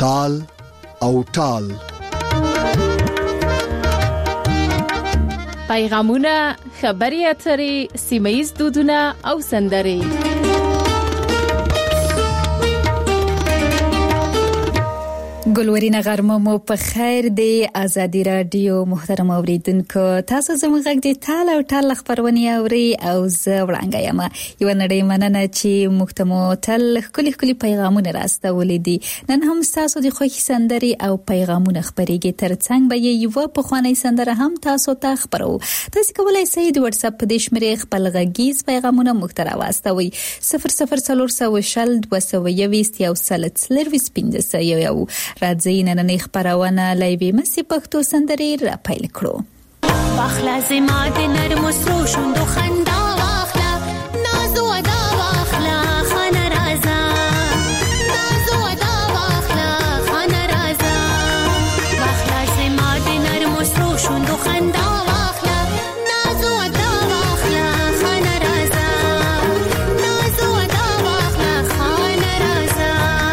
تال او ټال. پیغامونه، خبري اترې، سیمه‌یز دودونه او سندرې. ګلورینه غرمه مو په خیر دی. آزادی رادیو محترم اوریدونکو، تاسو زموږ غږ د تال او ټال خبرونه اوري او زه وړاندې یم. یو نړۍ مننه چې موږ ته مو تل خولي پیغامونه راستولې دي. نن هم تاسو د خوښي سندري او پیغامونه خبريږي. ترڅنګ به یو په خواني سندره هم تاسو ته خبرو. تاسو کولای شئ د واتس اپ په دې شمېره خپل غږیز پیغامونه موږ ته راوستوي. 004020 راځي نننې خبرونه لایوي مسی پښتو سندري را پیل کړو. واخلا زما د نرم سرو شوندو خندا واخلا نازو ادا واخلا خان رازا نازو ادا واخلا خان رازا واخلا زما د نرم سرو شوندو خندا واخلا نازو ادا واخلا خان رازا نازو ادا واخلا خان رازا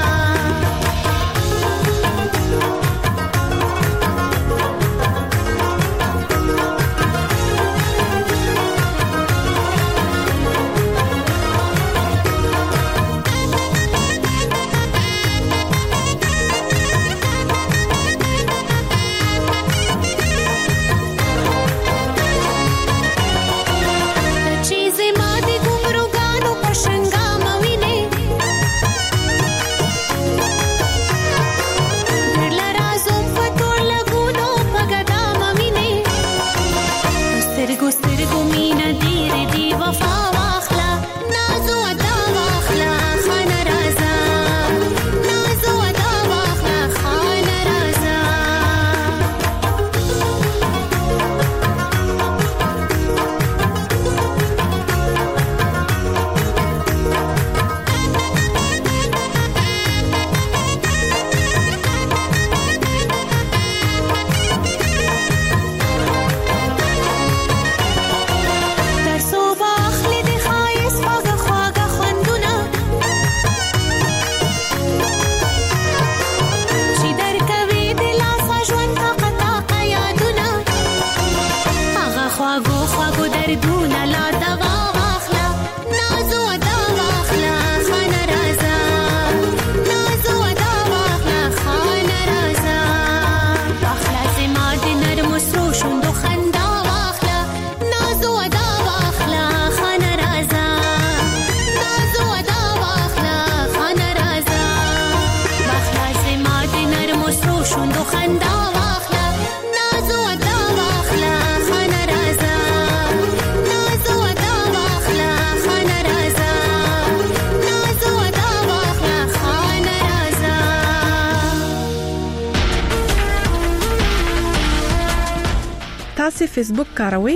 تاسو فیسبوک کاروئ؟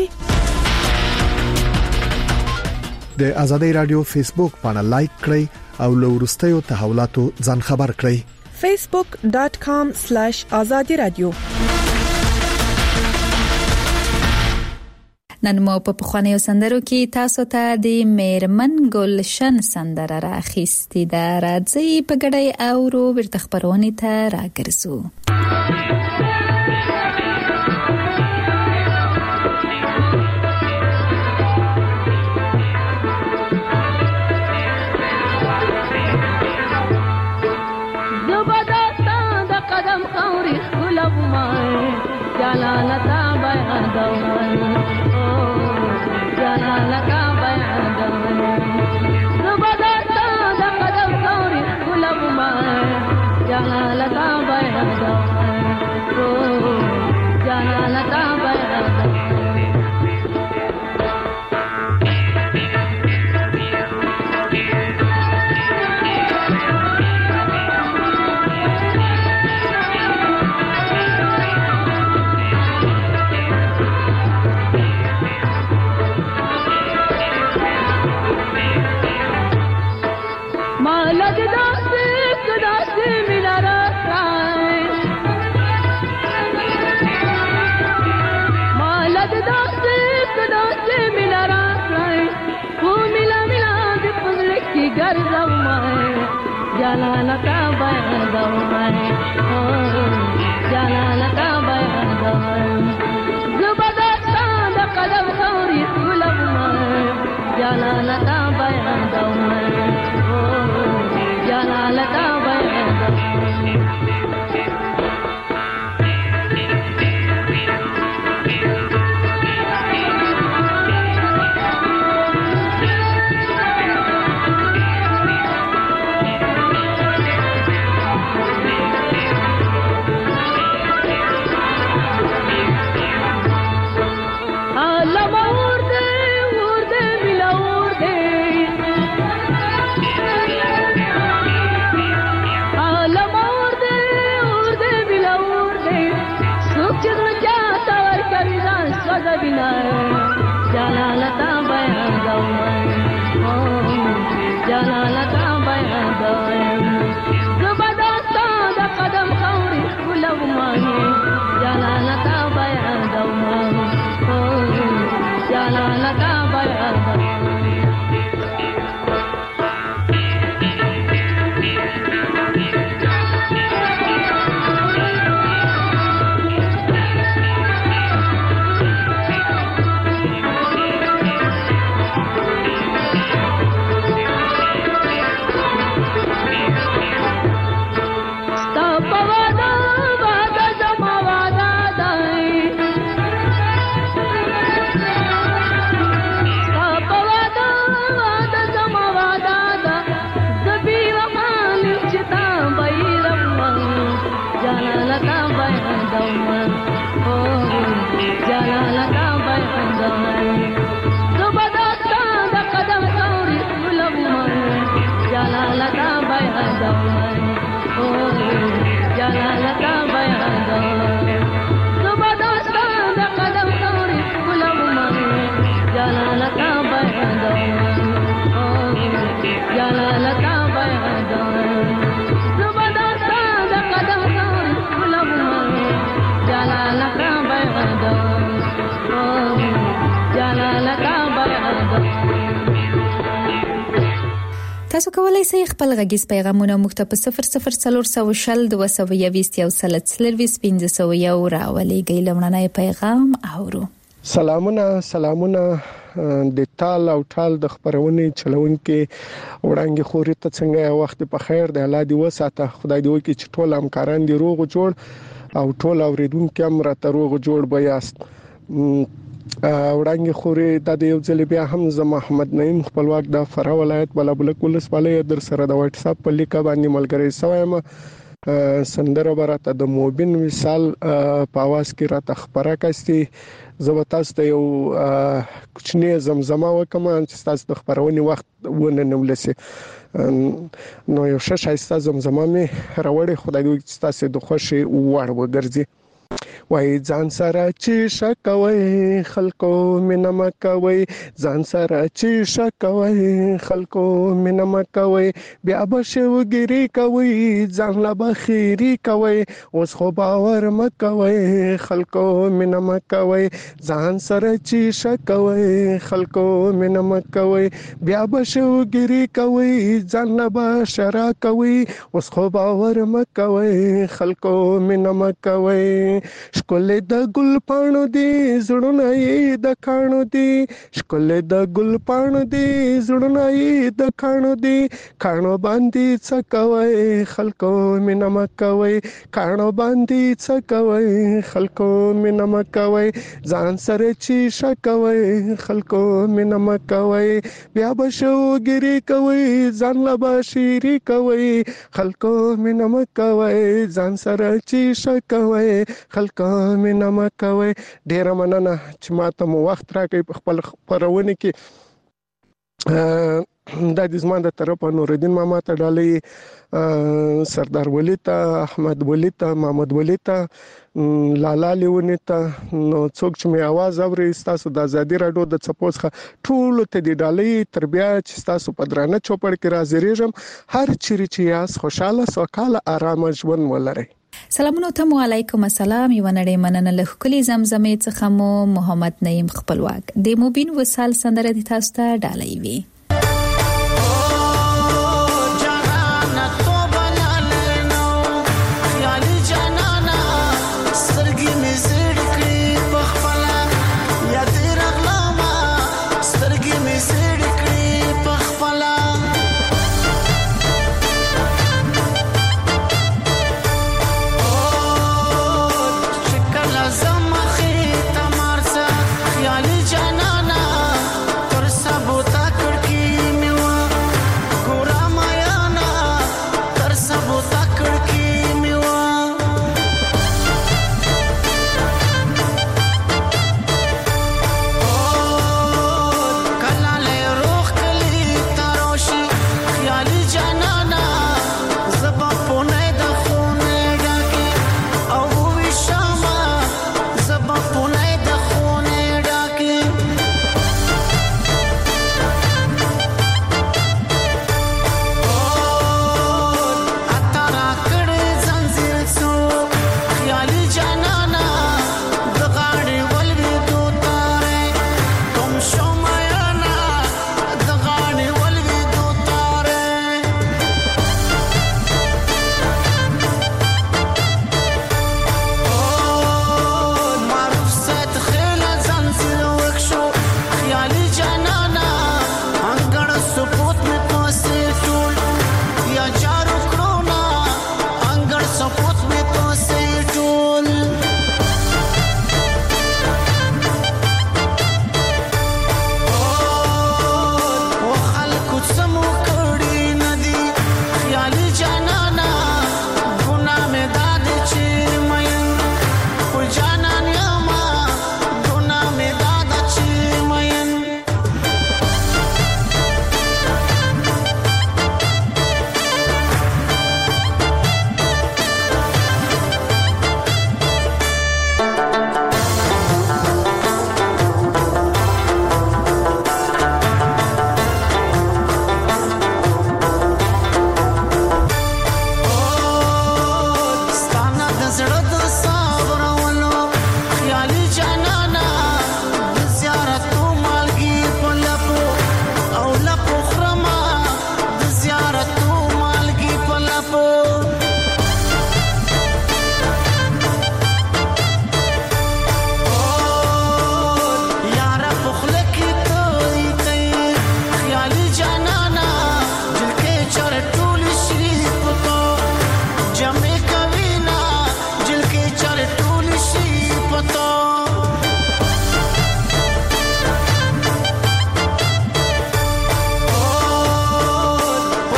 د آزادی رادیو فیسبوک باندې لایک کړئ او لورستیو تحولاتو ځان خبر کړئ. facebook.com/azadiradio. نن مو په خوانیو سندرو کې تاسو ته د میرمن ګلشن سندره راخېستې ده. راځي په ګډه اورو ورته خبرونه ته راګرځو. جلالتا بیان دوان او جلالتا بیان دوان زبادتا د قدم ثوري غلب ما جلالتا بیان دوان او جلالتا بیان دوان جلالك بیانوم جلالك بیانوم زبردستان د قدم خوري ولوم جلالك بیانوم جلالك بیانوم جلالك بیانوم جلالك بیانوم زبردستان د قدم خوري ولوم جلالك بیانوم جلالك بیانوم تاسو کولای شئ خپل غږیز پیغامونه موږ ته په 00420 راولېږئ. لومړنی پیغام اورو. سلامونه د ټال او ټال د خبرونې چلونکو وړاندې خوري ته څنګه وخت په خیر د الله دی وساته. خدای دې وکړي چې ټول همکاران دي روغ جوړ او ټول اوریدونکو هم راته روغ جوړ بیاست. وړاندې خوري د یو ځل بیا هم زه محمد نعیم خپلواک د فراه ولایت بلابلک ولسوالۍ در سره د واتس اپ په لیکه باندې ملګری سوایم. سندره براته د موبین مثال په आवाज کې راته خبره کاستي. زه تاسو ته یو کوچنی زمزمه وکم چې تاسو د خبرونې وخت ونه نملسي. نو یو شایسته زمزمه مې راوړې. خدای دې چې تاسو د خوشي وړ وګرځي. وای ځان سره چې شکوي خلکو مینه مکوي، ځان سره چې شکوي خلکو مینه مکوي، بیا به شوګری کوي ځان لا بخیری کوي، اوس خو باور مکوي خلکو مینه مکوي، ځان سره چې شکوي خلکو مینه مکوي، بیا به شوګری کوي ځان لا بشرا کوي، اوس خو باور مکوي خلکو مینه مکوي. شکل د ګل پاڼو دی زړونه یې د کانو دی، شکل د ګل پاڼو دی زړونه یې د کانو دی، کانو باندې څه کوي خلکو مینه مکوي، کانو باندې څه کوي خلکو مینه مکوي، ځان سره چې شکوي خلکو مینه مکوي، بیا به شوګری کوي ځان لا بشری کوي خلکو مینه مکوي، ځان سره چې شکوي خلکو مینه مکوي. ډیره مننه چې ماته مو وخت راکړی په خپل خبرونه کې. د دې زما د طرفه نورالدین ماما ته ډالۍ، سردار ولی ته، احمد ولی ته، محمد ولی ته، لالا لیونی ته، نو څوک چې می आवाज اوري تاسو د ازادي رادیو د سپوز ټول ته دی ډالۍ تر بیا چې تاسو په درانه چوپړ کې راځریږم. هر چیرې چې یاس خوشاله سوکاله آرام ژوند ولرئ. سلامونه ته علیکم السلام. یو نړۍ مننه له خولي زمزمې څخه مو محمد نعیم خپلواک د موبین وصال سندره د تاسو ته ډالۍ وی.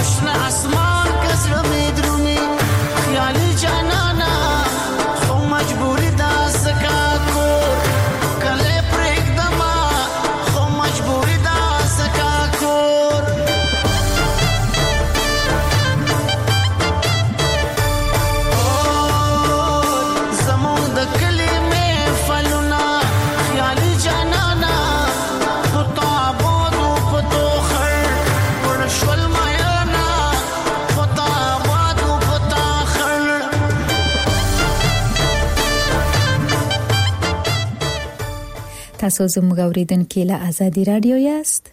پشن اسمان کسر میں درومی خیالی جانانا خو مجبوری دا سکا کور کلے پریک دما خو مجبوری دا سکا کور زمون د کلی میں فلونا خیالی جانانا پتا بودو پتو خر ورشول مایانا پتا بودو پتا خر تاسو زموږ اوریدونکو له آزادي رادیو یاست.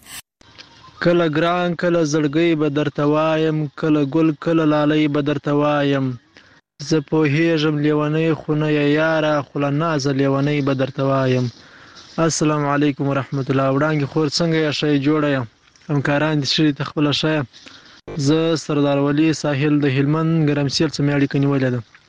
کله ګران کله زړګي به درته وایم کله ګل کله لالۍ به درته وایم زه پوهېږم لیونۍ خو نه یې یاره خو له نازه لیونۍ به درته وایم. السلام علیکم ورحمت الله. وړانګې خور څنګه یې ښه جوړه یم همکاران دې ښه دي ته خپله ښه یم. زه سردار ولي ساحل د هلمند ګرمسیل څخه مې اړیکه نیولې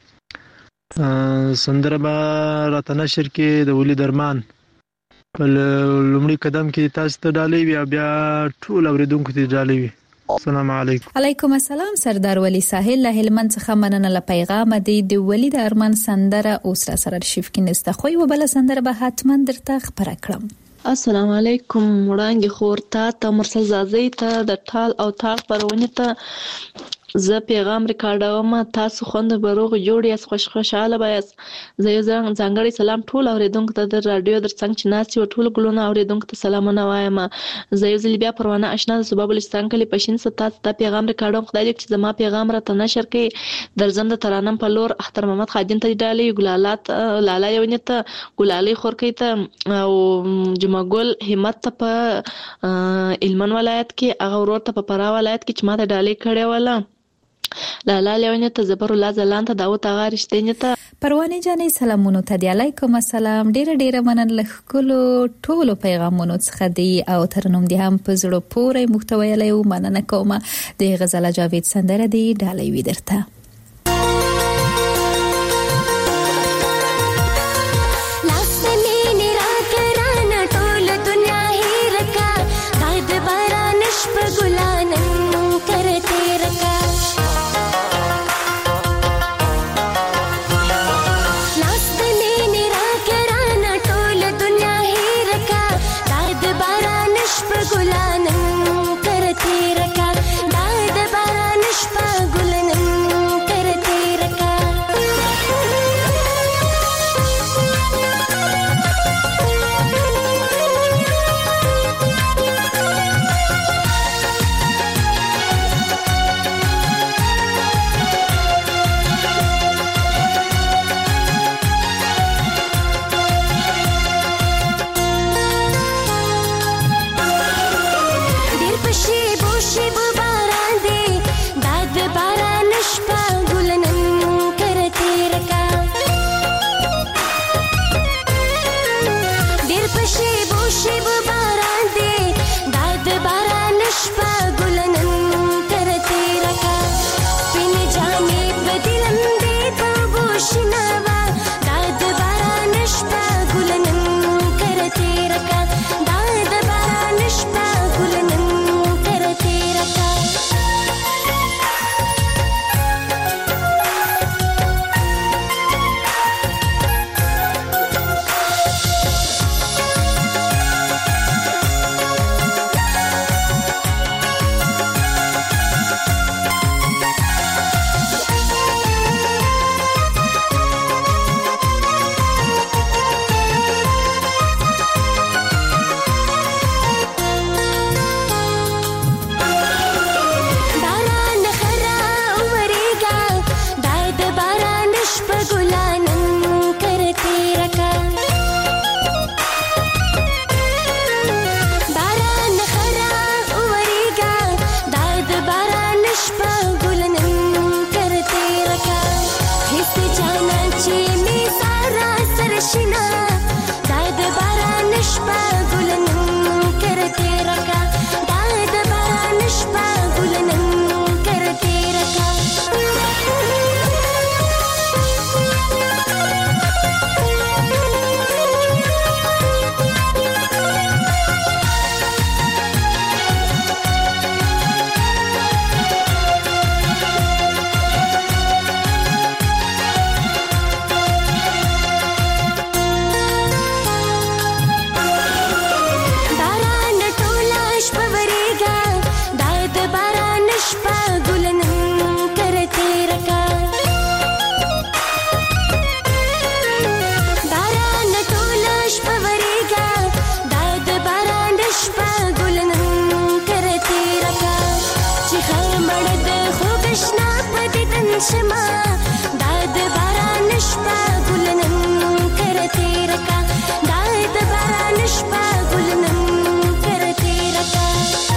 ده. سندره به راته نشر کې د ولي درمان په لومړي قدم کې تاسو ته ډالۍ وي او بیا ټول اوریدونکو ته ډالۍ وي. السلام علیکم. علیکم السلام. سردار ولی ساحل له هلمند څخه مننه له پیغام دی د ولی د ارمان سندره اوس را سره شیف کې نسته خو یو بل سندره به حتما درته خبره کړم. السلام علیکم. وړانګې خور ته مرسل زازی ته د ټال او تاق پرونی ته زه پیغام ریکارډوم. تاسو خوند بروغ جوړ یاست خوشاله بایاست. زه یو ځانګړی سلام ټول اوریدونکو ته د رادیو در څنګ چې ناست یو ټول ګلونه اوریدونکو ته سلامونه وایم. زه یو ځل بیا پروانه آشنا د صوبه بلوچستان کلی پښین څخه تاسو ته پیغام ریکارډوم. خدای دې چې زما پیغام راته نشر کړي. درځم د ترانم په لور اختر محمد خادم ته ډالۍ ګلالات لالا یونی ته ګلالي خورکې ته او جمعه ګل همت ته په هلمند ولایت کې هغه ورور ته په فراه ولایت کې چې ما ته ډالۍ کړې وله. لالا لیونی ته زبر الله زلان ته داوود اغا رښتینی ته پروانه جانې سلامونه ته دی. علیکم السلام. ډیره مننه کولو ټولو پیغامونو څخه دی او ترنوم دی هم په زړه پورې محتوی لایو مننه کوم. د غزل جاوید سندره دی ډالۍ وی درته. गुलानन करते रखा दाद बारा निष्पा गुलनन نشپا ګلنن کرتے رکا باران ټولش پوریگا داد باران نشپا ګلنن کرتے رکا چې خمړ د خوګشنا پدیدن شما داد باران نشپا ګلنن کرتے رکا داد باران نشپا ګلنن کرتے رکا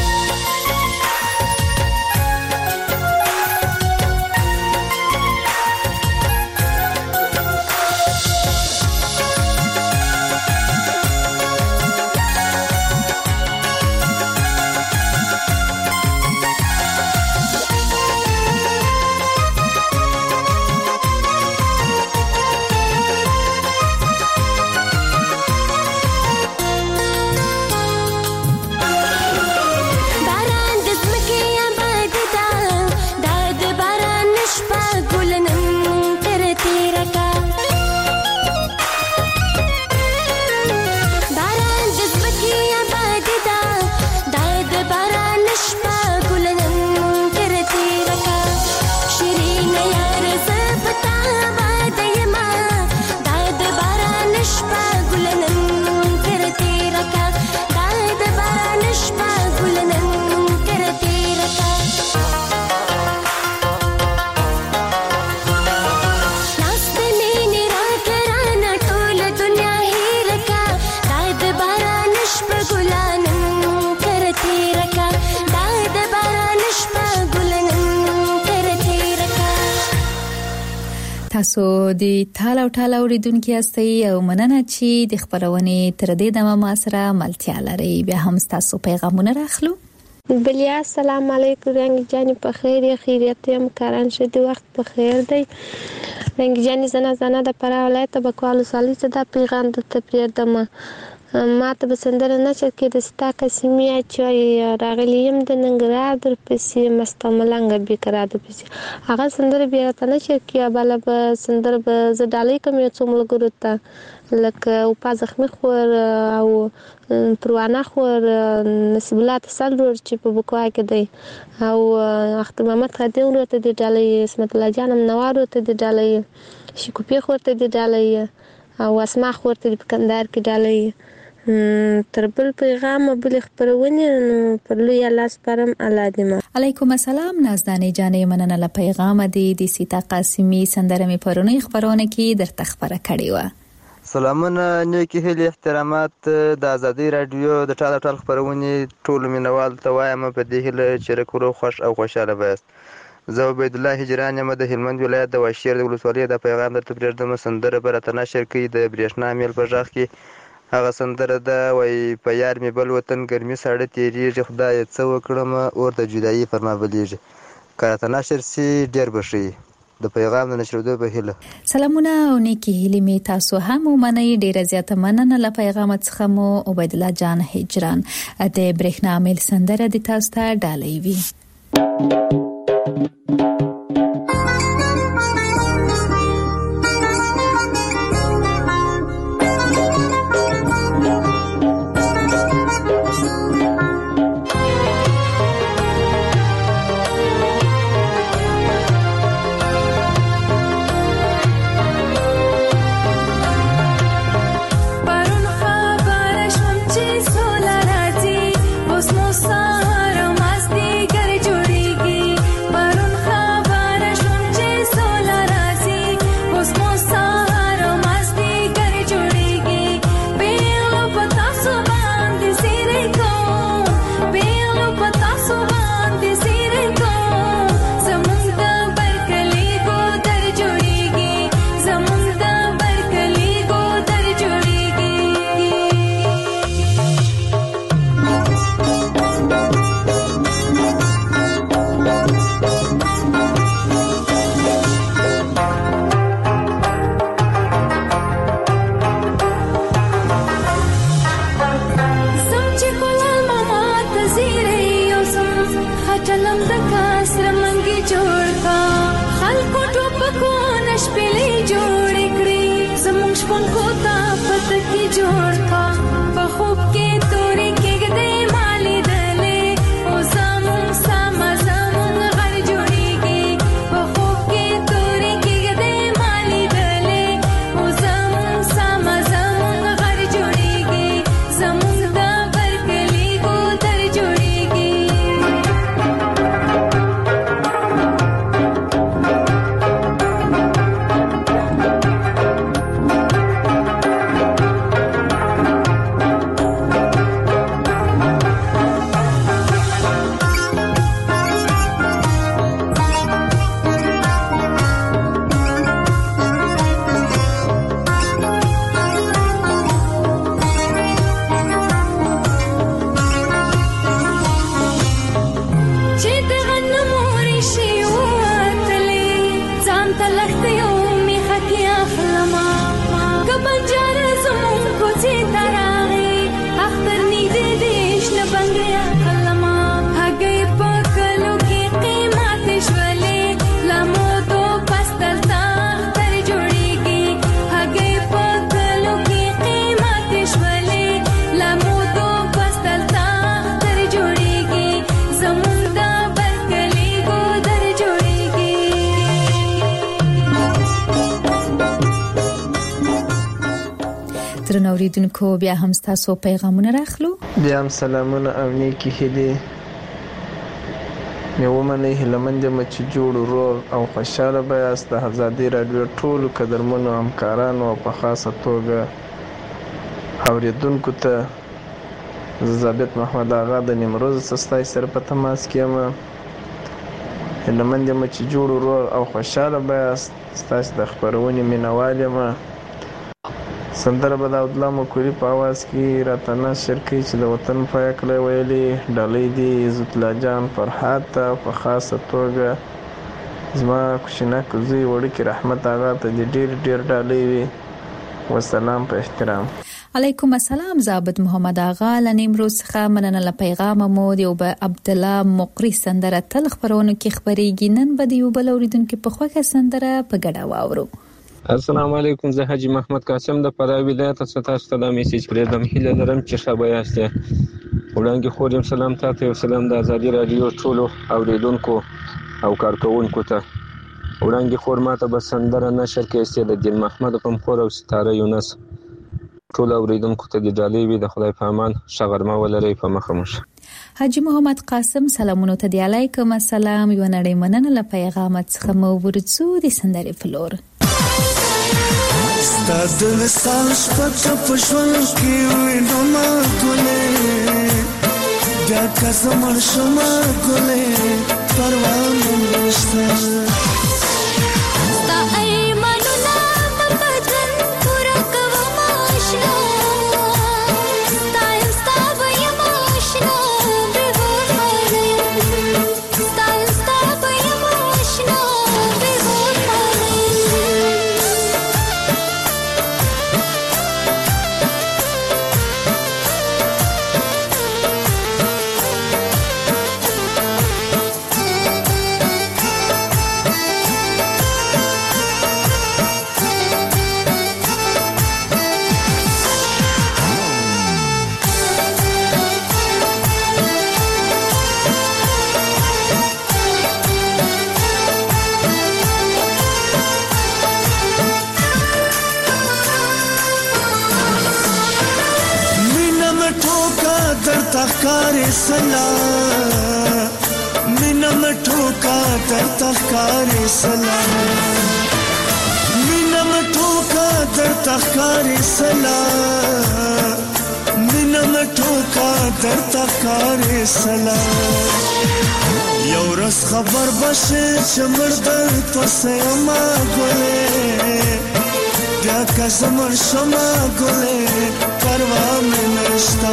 تاسو د تاله او ټاله اوریدونکو یاستئ او مننه چې د خبرونې تر دې دمه ما سره ملتیا لري. بیا هم تاسو پیغامونه راخلو. بلیا السلام علیکم رنگ جانی په خیر خیریت یم کاران شدی وخت په خیر دی رنگ جانی زنه د پر ولایت بکوالو سالي څخه د پیغام د تپریر دمه ما ته بسندره نشر کې د ستا قسمي چې راغلی یم د ننګرهار در پسې مستملنګ بیکرا د پسې هغه سندره بیا ته نشر کې بل به سندره به ز ډالۍ کوم یو څومره ګروته لکه او په زخمی خور او پروانه خور نسب الله تصلور چې په بکوا کې دی او اخت محمد خدیون ورته د ډالۍ اسمت الله جانم نوار ورته د ډالۍ شکوپی خور ته د ډالۍ او اسماء خور ته د کندهار کې ډالۍ تر بل پیغام بل خبرونه پر لوی الله سپارم الله دې علیکم السلام نازدانې جانې مننه له پیغام دې د سیتا قاسمی سندره می پرونی خبرونه کې در تخبره کړی و. سلامونه نیکی هیله احترامات د ازادي رادیو د ټال خبرونه ټول مینوال ته وایم په دې هیله چې رکو خوش او خوشاله وایست. زه عبید الله هجران یم د هلمند ولایت د واشیر د ولسوالۍ د پیغام د تبریر د سندره برته نشر کړي د برېښنا میل په ځخ کې هغه سندره ده وای په یار می بل وطن ګرمي ساړه تیریږي خدای څه وکړم اور د جدایي فرما بلیږي کارته نشر سي ډیر بشي د پیغام د نشردو په هیله. سلامونه او نیکی هیله می تاسو هم ومنئ ډیر زیاته مننه له پیغام څخه مو عبید الله جان هجران د برېښنا میل سندره د تاسو ته ډالۍ وی. خوب کې تورې کېږدې مالې دلې او زمون درنو اوریدونکو بیا هم تاسو پیغامونه راخلو. بیا هم سلامونه او نیکی هیلې. مې ومنئ هیلهمند یم چې جوړ ورور او خوشحاله به یاست. د ازادي راډیو ټولو قدرمنو همکارانو او په خاصه توګه اوریدونکو ته زه ضابط محمد آغا د نیمروز څخه ستاسو سره په تماس کې یم. هیلهمند یم چې جوړ ورور او خوشحاله به یاست. ستاسو د خپرونې مینهوال یم. سندره به د عبدالله مکوري په اواز کې راته نشر کوي چې د وطن په هکله ویلي ډالۍ دي عزت الله جان فرحات ته، په خاصه توګه زما کوچنک زوی وړوکی رحمت آغا ته دې ډېر ډالۍ وي. والسلام په احترام. علیکم السلام ضابط محمد آغا له نیمروز څخه مننه له پیغام مو د عبدالله مقری سندره تل خبرونه کې خبرېږي. نن به د یو بل اوریدونکو په خوښه سندره په ګډه واورو. السلام علیکم، زه حاجی محمد قاسم د فراه ولایت څخه تاسو ته د میسج پرېږدم. هیله لرم چې ښه به یاست. وړاندې خور یم سلام تاسو یو سلام د ازادي رادیو ټولو اوریدونکو او کارکونکو ته. وړاندې خور ماته به سندره نشر کړي د دین محمد پمخور او ستاره یونس. ټول اوریدونکو ته د ډالۍ وي. د خدای په امان ښه غرمه ولرئ. په مخه مو شه. حاجی محمد قاسم سلامونه ته دی. علیکم السلام. یو نړۍ مننه له پیغام څخه مو ورڅو د سندرې فلور. ستاد وسال شپږ پښون کې وینم ما ګلې دا کزمر شما ګلې پروا نه نشته. تا ایمانونه په بدن پورا کوم آشنا ستا ویم آشنا به ورمانه ستا ویم آشنا به ورمانه. تخکاری سلا مینا مټوکا در تخکاری سلا مینا مټوکا در تخکاری سلا مینا مټوکا در تخکاری سلا. یو رس خبر بشه چې مردر پسې ما ګلې دا کزمر شما ګلې پروا مې نشته.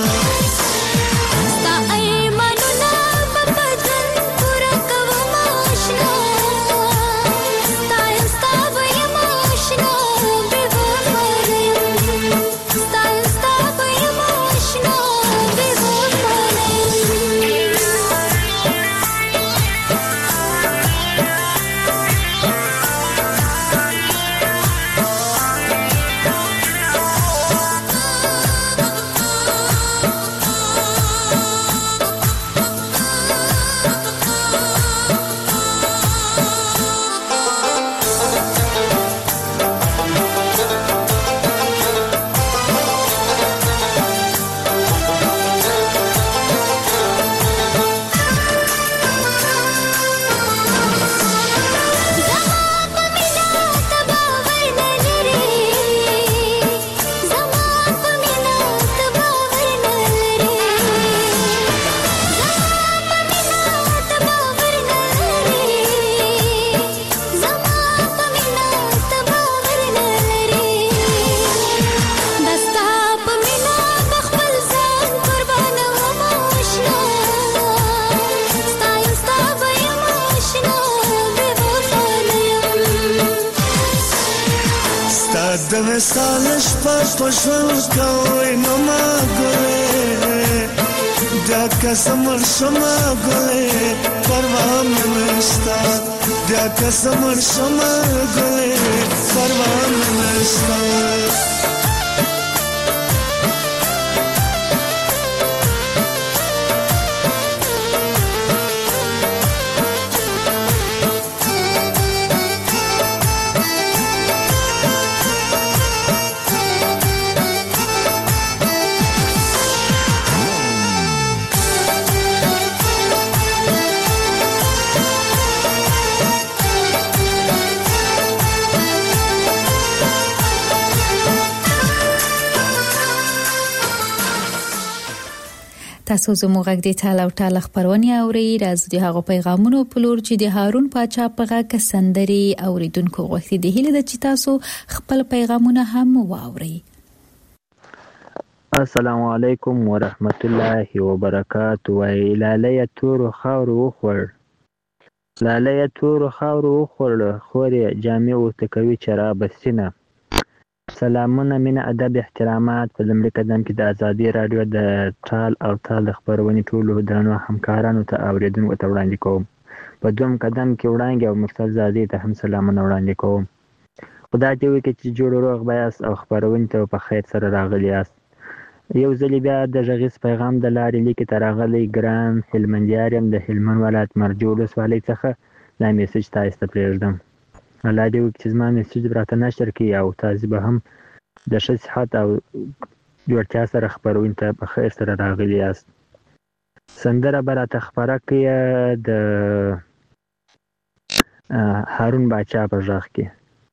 د وسال شپه پښون کوي نو ما ګلې دا کسمر شما ګلې پروا مې نشته. دا کسمر شما ګلې پروا مې نشته. تاسو زموږ غږ د ټال او ټال خبرونه اوري راز د هغه پیغامونو په لور چې د هارون پاچا په غږ سندري اوریدونکو غوښتي دي هله د چې تاسو خپل پیغامونه هم واوري. السلام علیکم ورحمت الله وبرکاته. وای لاله تور خاور وخور لاله تور خاور وخور خوري جامع او تکوي چرابه سینه. سلامونه مینه ادب احترامات. په لمړي قدم کې د ازادي رادیو د ټال او ټال خبرونې ټولو درنو همکارانو ته اوریدونکو ته وړاندې کوم. په دوم قدم کې وړاندې او مرسل زادي ته هم سلامونه وړاندې کوم. خدای دې وکړي چې جوړ روغ بیاس او خبرونې ته په خیر سره راغلی یاست. یو ځل بیا د غږیز پیغام د لارې لیکي ته راغلی ګران هلمندیار یم د هلمند ولایت مرجو ولسوالۍ څخه دا میسج تاسو ته پرېږدم. الله دې وکړي چې زما میسج راته نشر کړي او تاسو به هم د ښه صحت او جوړتیا سره خبرونې ته په خیر سره راغلي یاست. سندره به راته خپره کړي د هارون باچا په غږ کې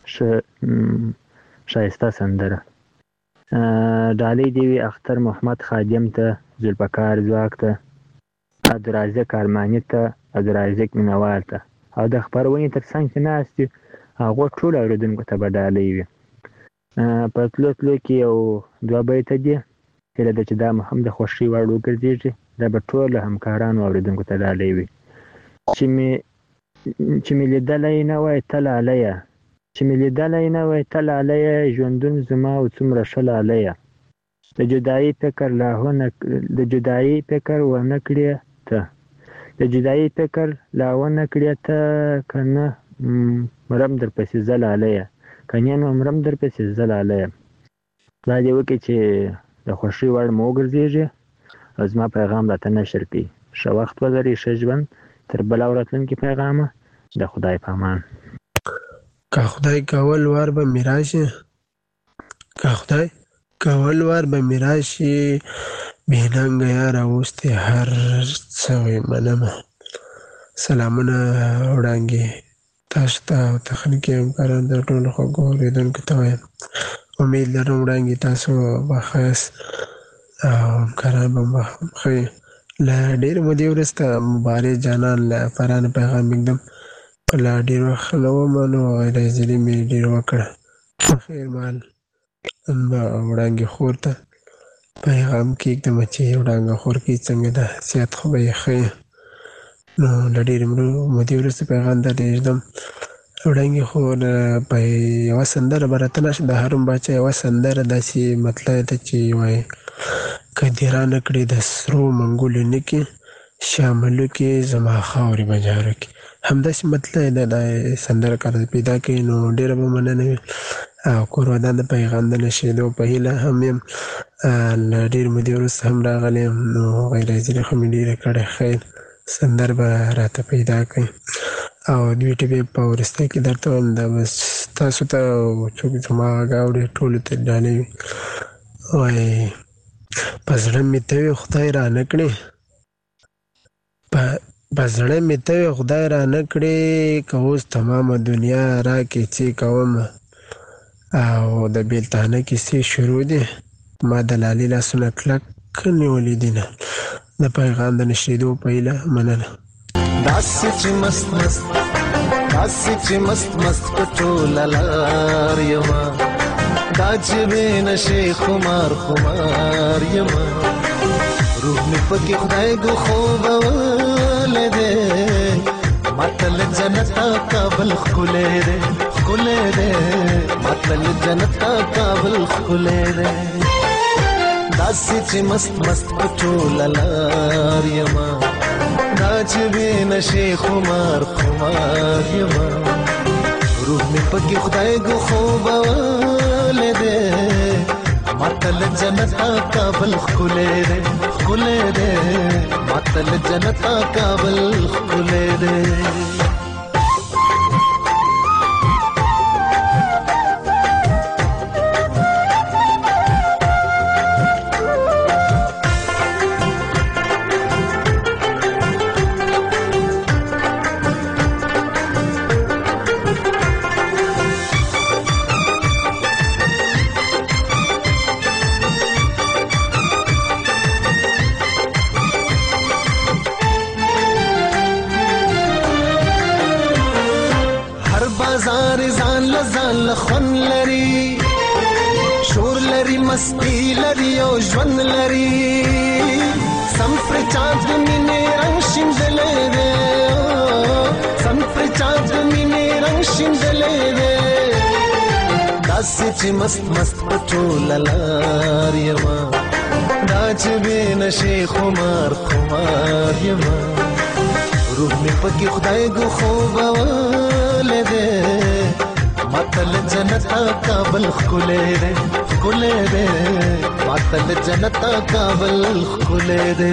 ښایسته سندره. ډالۍ دې وي اختر محمد خادم ته، ذوالفقار ځواک ته، عبدالرازق ارماني ته، عبدالرازق مینوال ته او د خبرونې تر څنګ چې ناست دي هغو ټولو اورېدونکو ته به ډالۍ وي. په تلو کې یو دوه بیته دي هیله ده چې دا هم د خوښۍ وړ وګرځېږي. دا به ټولو همکارانو اورېدونکو ته ډالۍ وي. چې مې لیدلی نه وای ته لالیه، چې مې لیدلی نه وای ته لالیه، ژوندون زما او څومره ښه لالیه. د جدایي فکر ونه کړې ته، د جدایي فکر لا ونه کړې ته، که نه مرم در پسې زه لالیه، که نه نو مرم در پسې زه لالیه. خدای دې وکړي چې د خوښۍ وړ مو وګرځېږي او زما پیغام راته نشر کړي. ښه وخت ولرئ، ښه ژوند. تر بله او راتلونکي پیغامه د خدای په امان. که خدای کول وار به می راشي، که خدای کول وار به می راشي، بېننګه یاره اوس دې هر څه وي منمه. سلامونه وړاندې تاسو ته او تخنیکي همکارانو د ټولو خوږو اورېدونکو ته وایم. امید لرم وړاندې تاسو به ښه یاست او همکاران به ښه وي. له ډېرې مودې وروسته مبارز جانان له فرانه پیغام ایږدم. له ډېر وخت نه ومه نو غیر حاضري مې ډېر وکړه. خیر مال به وړاندې خور ته پیغام کېږدم چې وړاندې خور کې څنګه ده، صحت خو به یې ښه یې. نو له ډېرې مودې وروسته پیغام درته ایږدم. وړاندې خور په یوه سندره به راته نشي د هارون باچا یوه سندره داسې مطلع ده چې وایي که دې رانه کړې د سرو منګولو نکې، شاملو کې زما خاورې به جارو کې. همداسې مطلع ده دا سندره کار پیدا کوي. نو ډېره به مننه وي او کور ودان د پیغام د نشېدو په هیله هم یم. له ډېر مودې وروسته هم راغلی یم نو غیر حاضري خو مې ډېره کړې. خیر سندر به راته پیدا کړئ او دوی ټپې په وروستۍ کې درته وایم دا بس تاسو ته څوک زما غږ اوري ټولو ته ډالۍ وي. وایي په زړه مې ته وي خدای رانه کړې، په زړه مې ته وي خدای رانه کړې، که اوس تمامه دنیا راکې څه کوم او د بېلتانه کیسې شروع دي. ما د لالي لاسونه کلک نیولي دي نه. د پیغام د نشریدو په هیله مننه. داسې چې مست مست داسې چې مست مست په ټوله لار یمه، دا چې بې نشې خمار خمار یمه، روح مې پکې خدای ګو خوبولی دی، ماته له جنته کابل ښکلی دی ښکلی دی، ماته له جنته کابل ښکلی دی. داسې چې مست مست په ټوله لار یمه، دا چې بې نشې خمار خمار یمه، روح مې پکې خدای ګو خوبولی دی، ماته له جنته کابل ښکلی دی ښکلی دی، ماته له جنته کابل ښکلی دی. خون لري شور لري مستی لري او ژوند لري سم پر چاند مینې رنگ شیندلې دې سم پر چاند مینې رنگ شیندلې دې داسې چې مست مست پټول لار یما دا چې بنشي خمار خمار یما روح می پکې خدای ګو خوب ولده ماتل جنتا کابل خلې ده خلې ده ماتل جنتا کابل خلې ده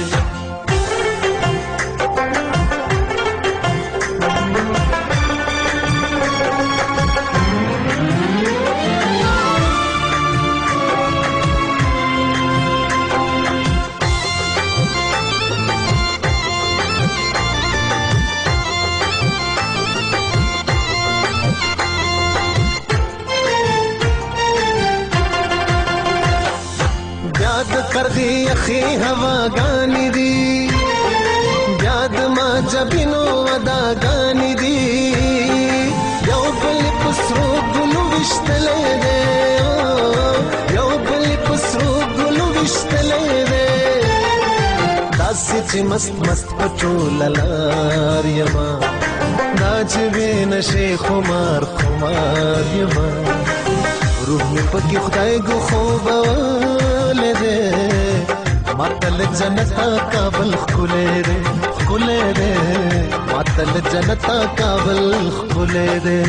کرغی اخی ہوا گانی دی یاد ما جبینو ودا گانی دی یو بل پسرو گلو وشتلے دے یو بل پسرو گلو وشتلے دے داسی چی مست مست پچول لار یما ناچ بین شیخ خمار خمار یما روح می پکی خدای گو خوب ولده ماتل جنتا کابل خلې ده خلې ده ماتل جنتا کابل خلې ده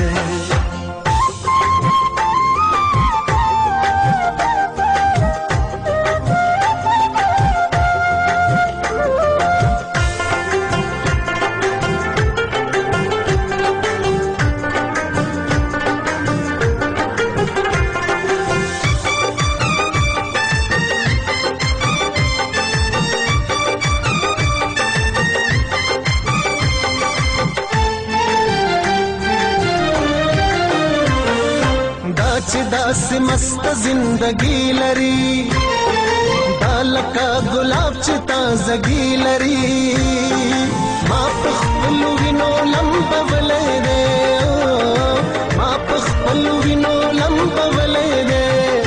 داسې مست زندگی لري دالکا ګلاب چې تازگی لري ما په خپل وینو لمبولې ده ما په خپل وینو لمبولې ده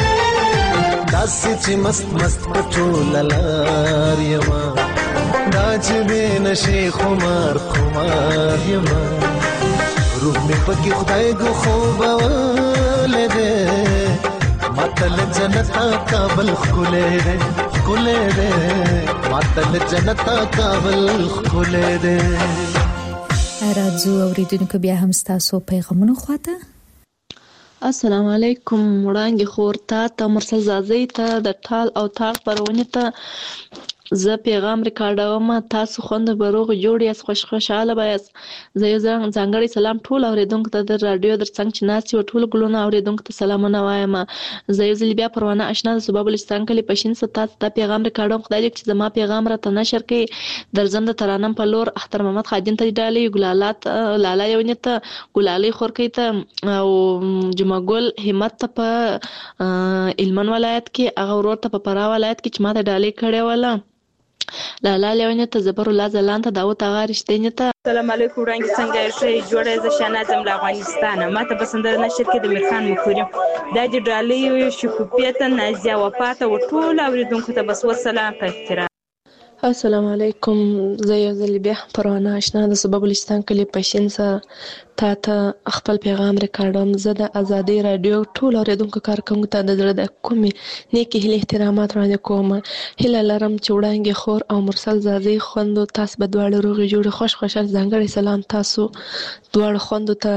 داسې چې مست مست پټول لار یما دا چې بنشي خمار خمار یما روح می پکې خدای ګو خوب ولده ماتل جنتا کابل خلې ده خلې ده ماتل جنتا کابل خلې ده راځو اوریدونکو بیا هم تاسو پیغامونه خواته السلام علیکم وړانګې خور ته مرسل زازۍ ته د ټال او تاق پرونې ته زه پیغام ریکارډوم تاسو خوند بروغ جوړ یاست خوشاله بایاست زه یو ځانګړی سلام ټول اوریدونکو ته د رادیو درڅنګ چې ناست یو ټول ګلونه اوریدونکو ته سلامونه وایم زه یو ځل بیا پروانه آشنا د صوبه بلوچستان کلي پښین ستاسو ته پیغام ریکارډوم خدای دې چې زما پیغام راته نشر کړي درځم د ترانم په لور اختر محمد خادم ته ډالۍ ګلالات لالا یو نیت ګلالي خورکې ته او جمعګل همت ته په علمن ولایت کې هغه ورور ته په فرا ولایت کې چې ما ته ډالۍ کړې وله لالا لیونی ته زبر الله زلان ته داوت هغه رښتینی ته السلام علیکم وړانګې څنګه یې جوړه ز شنازم له افغانستان ما ته بسندر نشر کې د میرخان مخورم د ډالۍ شکوپیته نازیا وفات او ټول اوریدونکو ته بس والسلام په احترام السلام علیکم زه یو ځل بیا پروانه آشنا د صوبه بلوچستان کلي پښین ته خپل پیغام ریکارډوم زه د ازادي رادیو ټول اوریدونکو کارکونکو ته د زړه د کومې نیکې هیلې احترامات وړاندې کوم هیله لرم چې وړانګې خور او مرسل زازۍ خوندو تاسو به دواړه روغې جوړې خوشحال ځانګړی سلام تاسو دواړه خوندو ته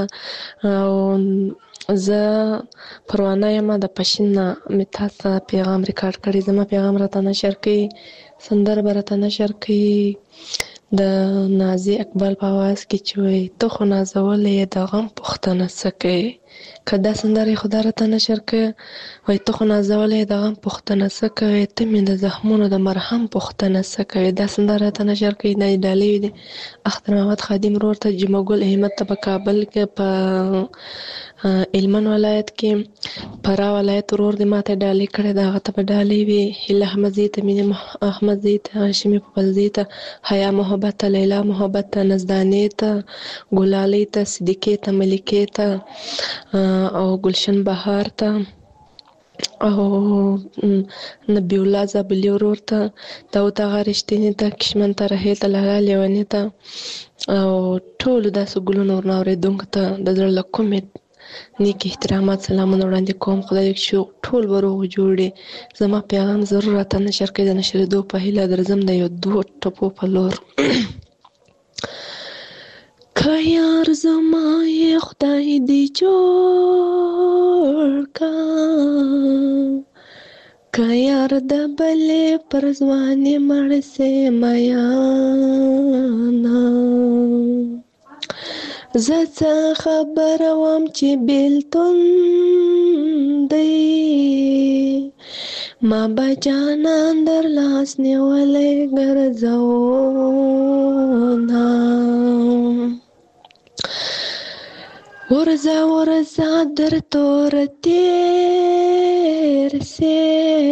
زه پروانه یم د پښین نه مې تاسو پیغام ریکارډ کړی زما پیغام راته نشر کړئ سندره به راته نشر کړي د نازي اقبال په اواز کې چې وایي ته خو نازولې د غم پوښتنه څه کوې که دا سندره یې خو دا راته نشر کړې وایي ته خو نازولې د غم پوښتنه څه کوې ته مې د زخمونو د مرهم پوښتنه څه کوې دا سندره راته نشر کړي دا ډالۍ دي اختر محمد خادم ورور ته جمعه ګل احمد ته په کابل کې په علمن ولایت کې فرا ولایت ورور دې ماته ډالۍ کړې ده هغه ته به ډالۍ وي هیله احمدزۍ ته مینې احمدزۍ ته هاشمي پوپلزۍ ته حیا محبت ته لیلا محبت ته نزدانې ته ګلالۍ ته صدیقې ته ملکې ته او گلشن بهار ته او نبی الله زابلی ورور ته داود اغا رښتیني ته کشمن ته رهی ته لالا لیوني ته او ټولو داسې ګلونو ورنه اورېدونکو ته د زړه له کومې نیک احترامات سلامونه وړاندې کوم. خدای دې چې ټول به روغ جوړ زما پیغام ضرور راته نشر کړئ. د نشرېدو په هیله درځم د یو 2 ټپو په لور. که یار زما یې خدای دې جوړ کا، که یار د بلې پر ځوانې مړ سې میانا، زه څه خبره وم چې بیلتون دی، ما به جانان در لاس نیولی ګرځونا. ورځه ورځه در تور تیر سې،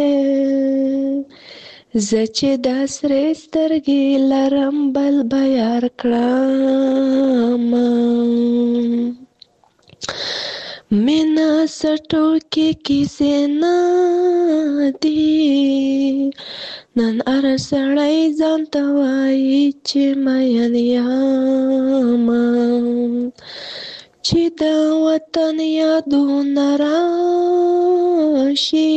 زه چې دا سرې سترګې لرم بل به یار کړم. مینا سټو کې کیسې نه دي، نن هر سړی ځان ته وایي چې مین یم. چې د وطن یادونه راشي،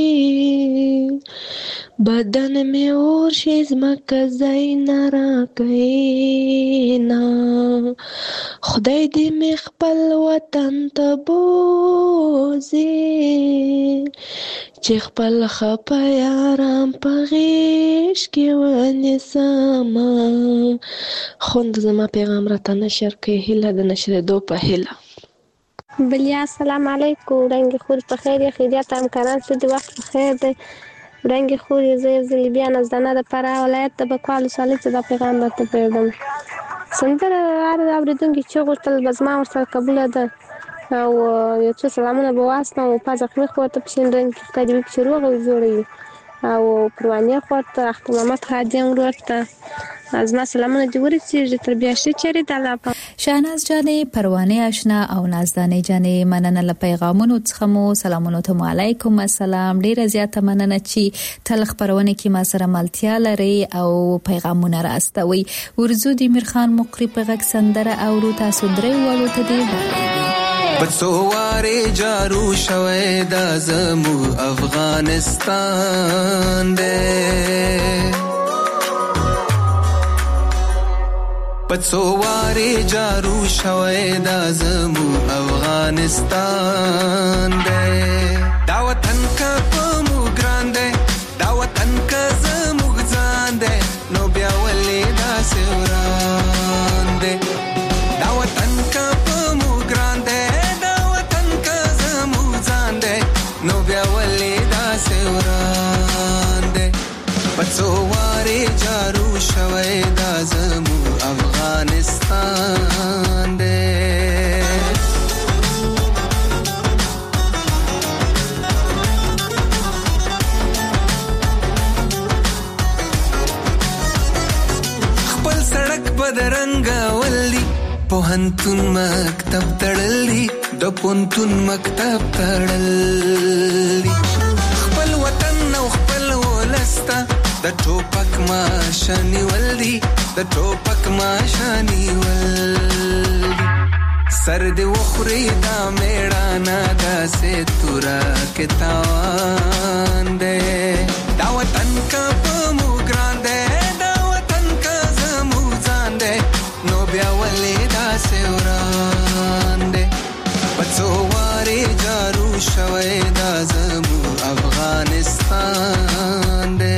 بدن مې اور شي ځمکه ځای نه راکوینا. خدای دې مې خپل وطن ته بوځي، چې خپل خپه یاران په غېږ کې ونیسمه. خوند زما پیغام راته نشر کړئ، هیله د نشرېدو په هیله. بلیا السلام علیکم. رنګ خور په خیر یا خیریت همکاران څه د وخت په خیر دی. رنګ خور زه یو ځل بیا نازدانه د فراه ولایت د بکوال ولسوالۍ څخه دا پیغام راته پرېږدم. سندره هر اورېدونکي چې غوښتل به زما ورسره قبوله ده او یو څو سلامونه به واستم او په زخمي خور ته په شین رنګ کې خدای دې وکړي چې روغ او جوړ وي، او پروانې خور ته اختر محمد خادم ورور ته زما سلامونه دې ورسېږي. تر بیا ښه چېرې د الله په شاهناز جانې، پروانې آشنا او نازدانې جانې، مننه له پیغامونو څخه مو. سلامونه ته علیکم السلام. ډیره زیاته مننه چې تل خبرونه کې ما سره ملتیا لري او پیغامونه راستوي. ورزو د میرخان مقری په غږ سندره او رو تاسو درې والو ته دی بڅوارې جارو شوي د زمو افغانستان دې، بڅوارې جارو شوي د زمو افغانستان دې. دا وطن کا په مو ګران دې، دا وطن کا زمو ځان دې، نو بیا ولې دا سوران دې. دا وطن کا په مو ګران دې، دا وطن کا زمو ځان دې، نو بیا ولې دا سوران دې. بڅوارې جارو شوي د زمو افغانستان دې. خپل سړک بدرنګ ولي، پوهنتون مکتب تړلی، د پونتون مکتب تړلی. خپل وطن او خپل ولسته د ټوپک ماشانی ولدي، د ټوپک ماشانی ولدي. سر دې وخوري دا میړانا داسې تورا کې تاوان دې. دا وطن کا په مو ګران دې، دا وطن کا زمو ځان دې، نو بیا ولې داسې وران دې. بڅوارې جارو شوي دا زمو افغانستان دې.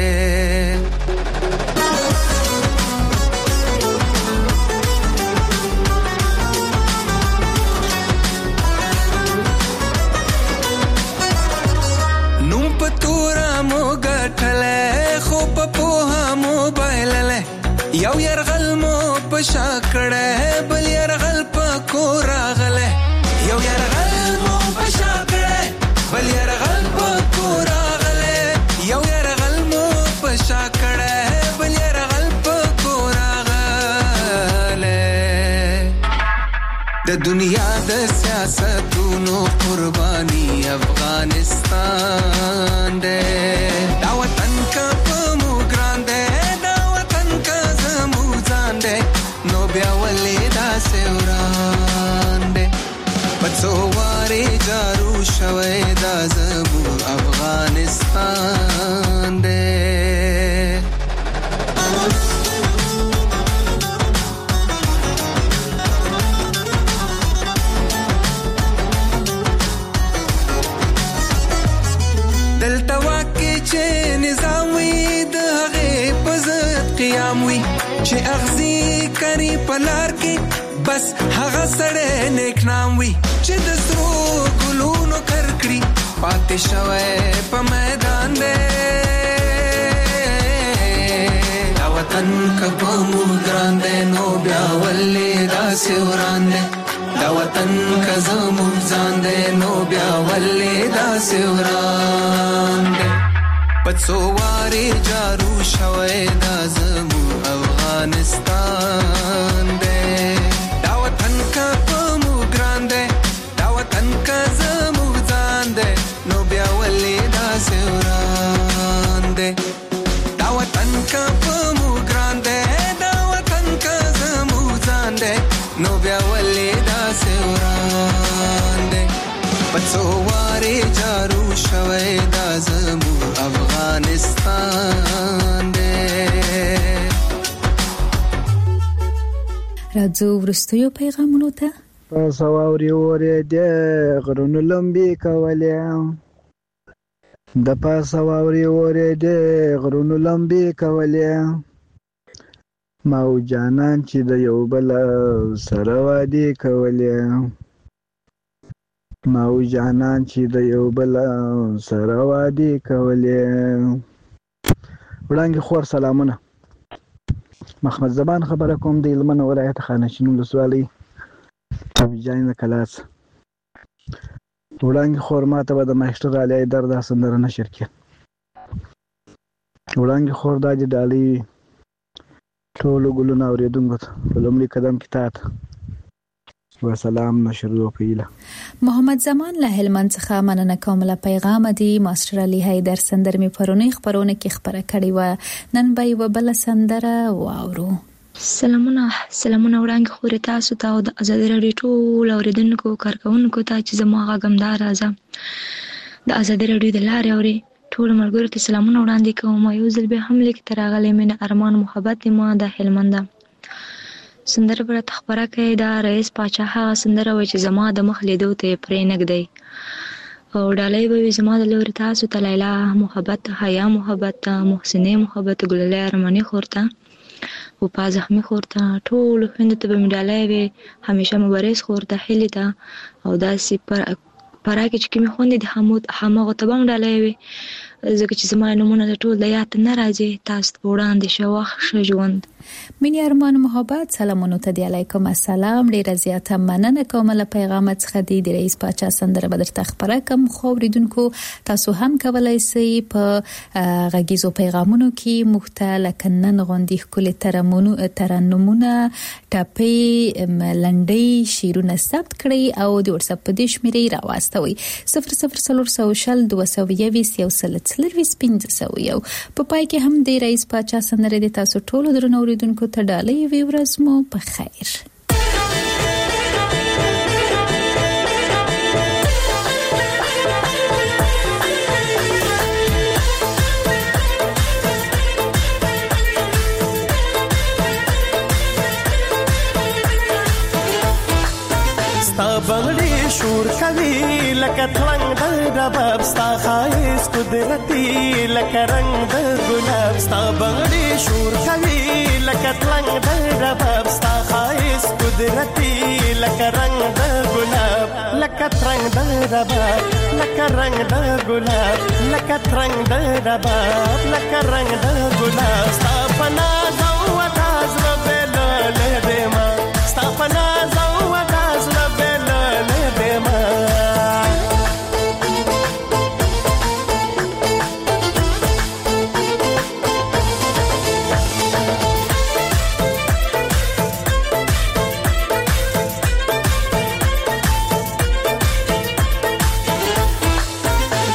یو يرغل مو پشا کړه، بل يرغل په کور راغله. یو يرغل مو پشا کړه، بل يرغل په کور راغله. یو يرغل مو پشا کړه، بل يرغل په کور راغله. د دنیا د سیاستونو قرباني افغانستان دې دا وطن کا په مو ګران دې دا وطن کا زمو ځان دې نو بیا ولې دا سوران دې بڅو واره جارو شوي دا زمو افغانستان دې دلته واکې چې نظام وي د هغې په ضد قیام وي چې اغزي کوي په لار کې بس هغه سړی نیک نام وي چې د سرو ګلونو کرکړي پاتې شوی په میدان دی دا وطن که په مو ګران دی نو بیا ولې داسې وران دی دا وطن که زموږ ځان دی نو بیا ولې داسې وران دی په څو وارې جارو شوی دا زموږ افغانستان دی دا وطن که په موږ ګران دی دا وطن که زموږ ځان دی نو بیا ولې داسې وران دی دا وطن که په موږ ګران دی دا وطن که زموږ ځان دی نو بیا ولې داسې وران دی په څو وارې جارو شوی دا زموږ افغانستان دی راځو وروستیو پیغامونو ته پاسه واورې اورېدې غرونو لمبې کولې د پاسه واورې اورېدې غرونو لمبې کولې ما او جانان چې د یو بل سره وادي کولې ما او جانان چې د یو بل سره وادي کولې وړاندې خور سلامونه محمد زبان خبره کوم د هلمند ولایت خانشین ولسوالۍ ابجان کلاس وړاندې خور ماته به د ماستر علي حیدر دا سندره نشر کړي وړاندې خور دا د ډالۍ ټولو ګلونه اورېدونکو ته په لومړي قدم کې تا ته وسلام نشر وکیله محمد زمان له هلمند څخه مننه کوم له پیغام دی ماستر علي حیدر سندر می پرونی خبرونه کې خبره کړې و نن به یو بل سندره واورو سلامونه وړاندې خوري تاسو ته د آزادۍ راډیو ټول اوریدونکو کارکونکو ته چې زما غږمدار راځه د آزادۍ راډیو د لارې اوري ټول ملګرو ته سلامونه وړاندې کوم یو ځل به هم لیک تراغلې مینه ارمان محبت ما د هلمند سندره پر خبره کوي دا رئیس پاچا هغه سندره وای چې زما د مخ لیدو ته پرې نګدی او ډالۍ به زما د لوري تاسو ته لیلا محبت حیا محبت محسنه محبت ګلله ارمانی خورته او پازخمی خورته ټول خوند ته به ډالۍ وي همیشه مبارز خورته هلیدا او داسې پراکه چې کوم خوند د حمود حماغه ته به ډالۍ وي ځکه چې زما نمونه ټول د یاد نه راځي تاسو وړاندې شوخ ژوند مینی ارمان محبت سلامونه ته دی علیکم السلام ډیر زیاته مننه کوم له پیغام څخه دی د رئیس پاچا سندره بدر تخبره کوم خو ریدونکو تاسو هم کولای شئ په غږیزو پیغامونو کې مختلف کنن غوندي کله ترنمونه ټاپي لنډي شیرونه ثبت کړئ او د واتس اپ په دې شمیرې راوستوي 004020 په پای کې هم د رئیس پاچا سندره د تاسو ټولو درنو اوریدونکو ته ډالۍ وی ورځ مو په خیر بغړې شور کوي لکه تلنګ د رباب ستا خایس قدرتي لکه رنگ د ګلاب ستا بغړې شور کوي لکه تلنګ د رباب ستا خایس قدرتي لکه رنگ د ګلاب لکه ترنګ د رباب لکه رنگ د ګلاب لکه ترنګ د رباب لکه رنگ د ګلاب ستا پنا زو وتاز ربل له دما ستا پنا زو وتاز ربل له دما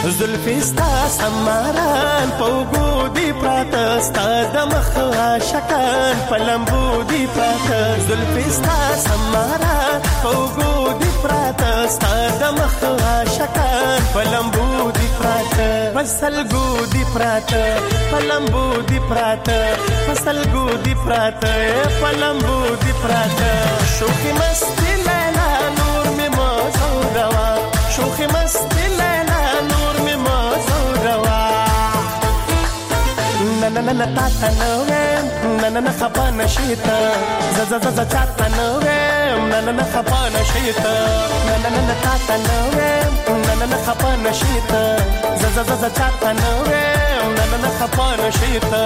زلفې ستا سماران په اوږو دي پراته ستا د مخ عاشقان په لمبو دي پراته زلفې ستا سماران په اوږو دي پراته ستا د مخ عاشقان په لمبو دي پراته په سلګو دي پراته په لمبو دي پراته په سلګو دي پراته په لمبو دي پراته شوخي مستي لیلا نور مې مزوروا شوخي مستي لیلا نور مې مزوروا نننن تاته نویم نننن خپه نشیته زززز چاته نویم نننن خپه نشیته نننن تاته نویم نننن خپه نشیته زززز چاته نویم نننن خپه نشیته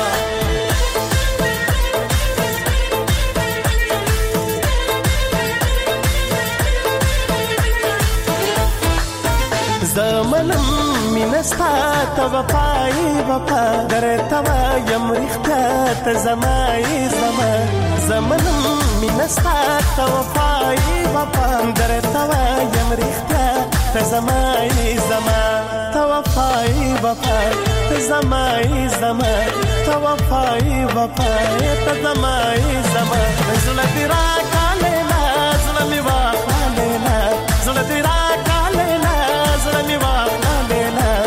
زمنم مینستا ته وفای وفا درته وایم رښتیا ته زمای زما زمنم مینستا ته وفای وفا درته وایم رښتیا ته زمای زما ته وفای وفا ته زمای زما ته وفای وفا ته زمای زما زړه دې راکاله زړه مې واخاله زړه دې راکاله زړه مې واخاله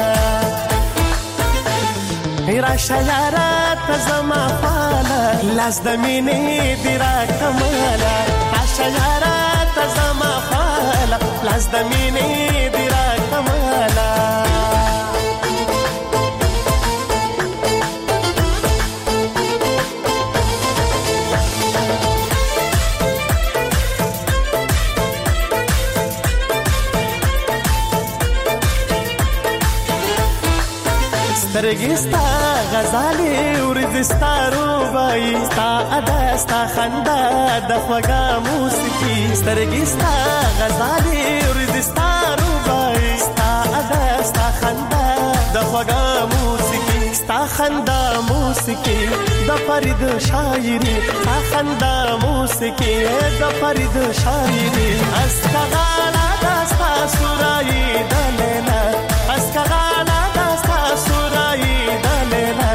راشه یاره ته زما فاله لاس د مینې دې راکماله راشه یاره ته زما فاله لاس د مینې دې راکماله سترګې ستا غزالې ورځې ستا روبایي ستا ادا ستا خندا د خوږه موسیقي سترګې ستا غزالې ورځې ستا روبایي ستا ادا ستا خندا د خوږه موسیقي ستا خندا موسیقي د فرید شاعري ستا خندا موسیقي د فرید شاعري اسکغالا د ستا سورایي د لیلا اسکغالا د ستا سورایي د لیلا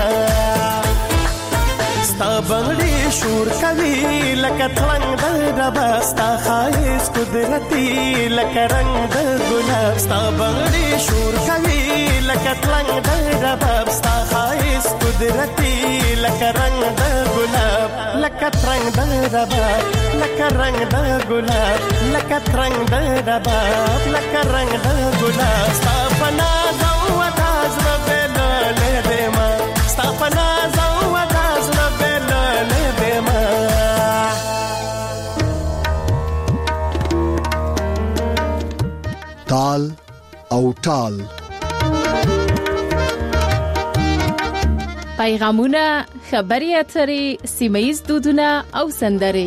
ستا بنګړي شور کوي لکه ترنګ د ربا ستا ښایست قدرتي لکه رنګ د ګلاب ستا بنګړي شور کوي لکه ترنګ د ربا ستا ښایست قدرتي لکه رنګ د ګلاب لکه ترنګ د ربا لکه رنګ د ګلاب لکه ترنګ د ربا لکه رنګ د ګلاب ستا په ناز او وداز ربله لدما ستا په ناز او وداز ربله لدما تال او ټال پیغامونه خبري اترې سیمه‌یز دودونه او سندرې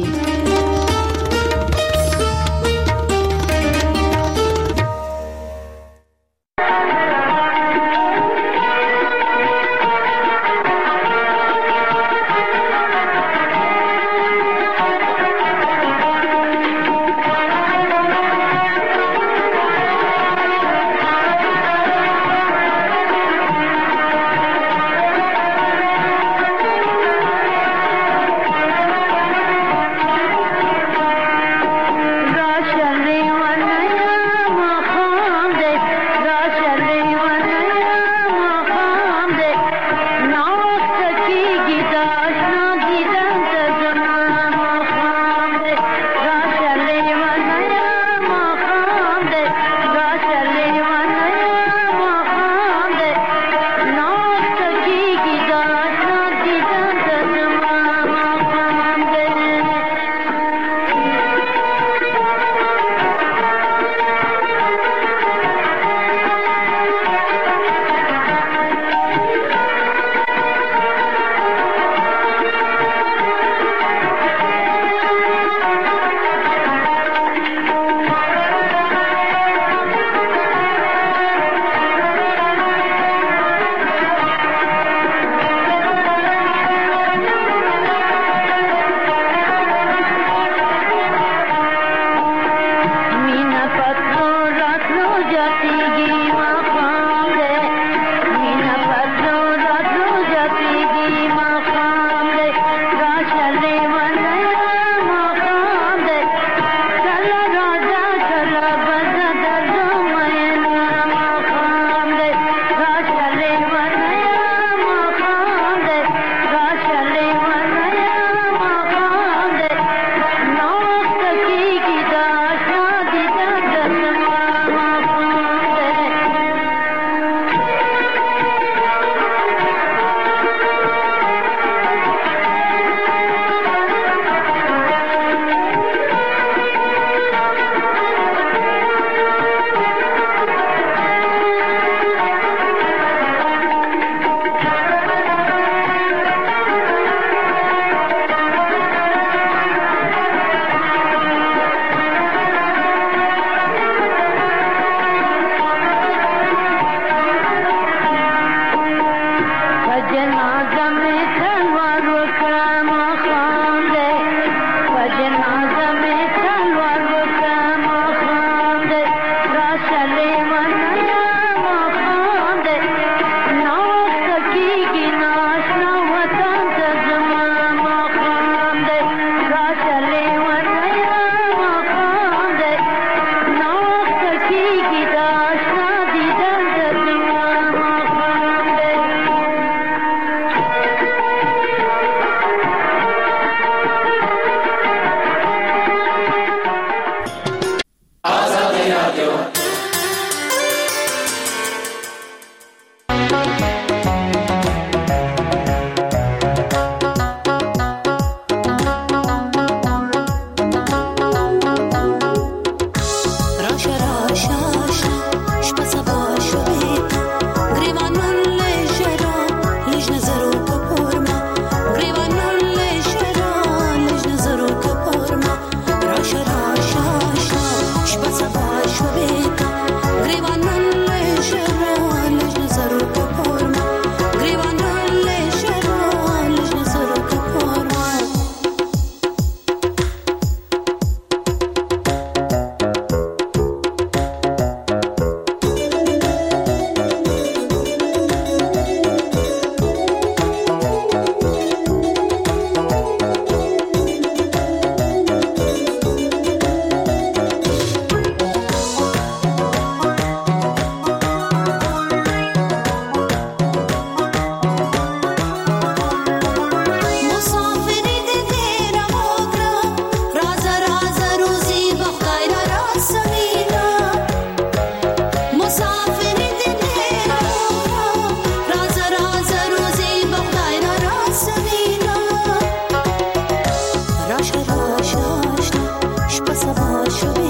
شوی